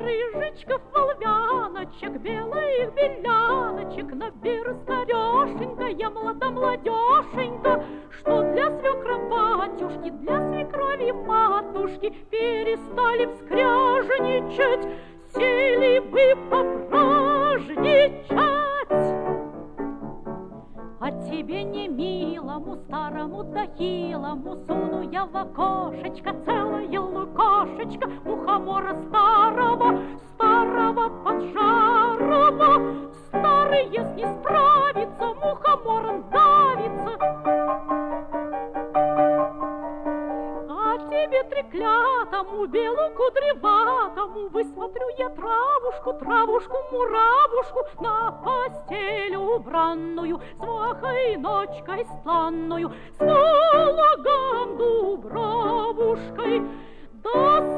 рыжечков, волвяночек, белых беляночек, наберу скорешенько, молодошенька, что для свекра батюшки, для свекрови матушки перестали вскряжничать, сели бы попражничать. А тебе не милому, старому да хилому суну я в окошечко целое лукошечко мухомора старого, старого поджарого. Старый, если не справится, мухомором давится. А тебе треклятому, белу кудреватому высмотрю я травушку, травушку, муравушку на постель убранную, с махой ночкой стланную, с пологом дубравушкой. Да